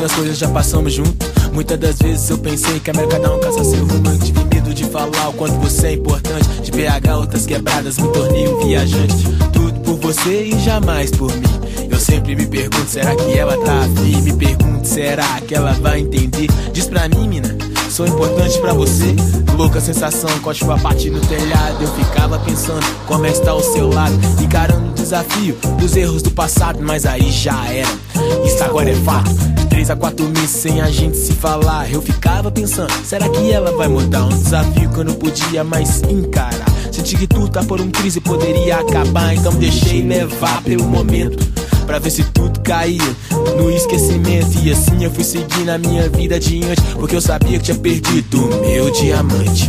muitas coisas já passamos junto. Muitas das vezes eu pensei que é melhor cada um caçar seu rumo. Eu tive medo de falar o quanto você é importante. De BH, outras quebradas, me tornei um viajante. Tudo por você e jamais por mim. Eu sempre me pergunto, será que ela tá afim? Me pergunto, será que ela vai entender? Diz pra mim, mina, sou importante pra você. Louca sensação, corte pra partir no telhado. Eu ficava pensando como é que está ao seu lado, encarando o desafio dos erros do passado. Mas aí já era, isso agora é fato. De 3 a 4 meses sem a gente se falar. Eu ficava pensando, será que ela vai mudar? Um desafio que eu não podia mais encarar. Senti que tudo tá por um crise poderia acabar. Então deixei levar pelo momento, pra ver se tudo caía no esquecimento. E assim eu fui seguindo a minha vida adiante, porque eu sabia que tinha perdido o meu diamante.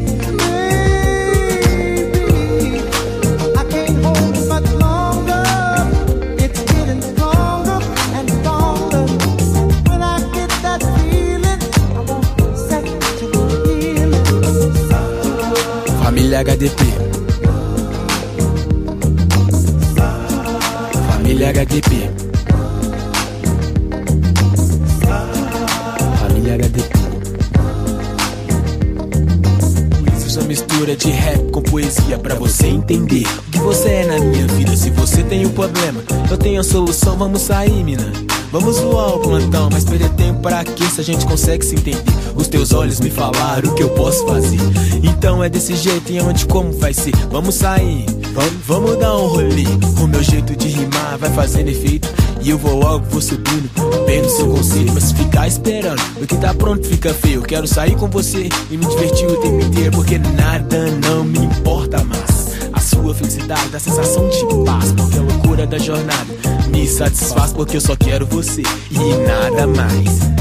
Família HDP, família HDP, família HDP. Fiz uma mistura de rap com poesia pra você entender o que você é na minha vida. Se você tem um problema, eu tenho a solução. Vamos sair, mina, vamos voar o plantão. Mas perder tempo pra quê se a gente consegue se entender? Os teus olhos me falaram o que eu posso fazer. Então é desse jeito e onde como vai ser? Vamos sair, vamos dar um rolê. O meu jeito de rimar vai fazendo efeito e eu vou subindo bem no seu conselho. Mas se ficar esperando o que tá pronto fica feio. Eu quero sair com você e me divertir o tempo inteiro, porque nada não me importa mais. A sua felicidade, a sensação de paz, porque a loucura da jornada me satisfaz, porque eu só quero você e nada mais.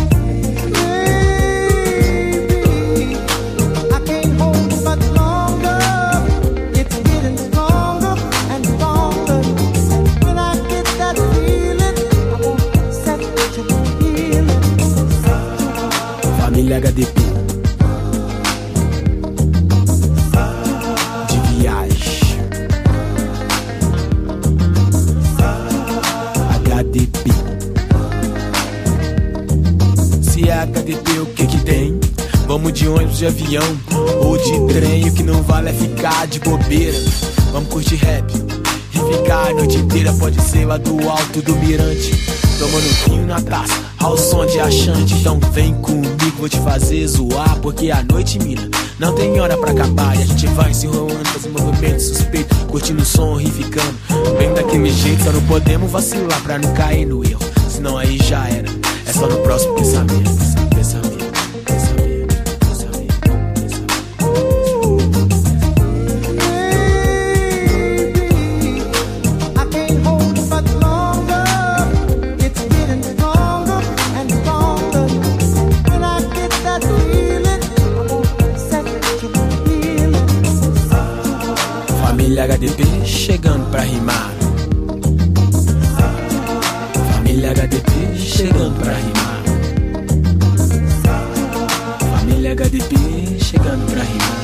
Família HDP, de viagem. HDP. Se é HDP, o que que tem? Vamos de ônibus, de avião ou de trem. O que não vale é ficar de bobeira. Vamos curtir rap e ficar a noite inteira. Pode ser lá do alto do mirante, tomando vinho na taça, ao som de achante. Então vem comigo, vou te fazer zoar, porque a noite, mina, não tem hora pra acabar. E a gente vai se enrolando, fazendo movimentos suspeitos, curtindo o som e ficando bem daquele jeito. Só não podemos vacilar pra não cair no erro, senão aí já era. É só no próximo pensamento, pensamento. Família HDP chegando pra rimar. Família HDP chegando pra rimar. Família HDP chegando pra rimar.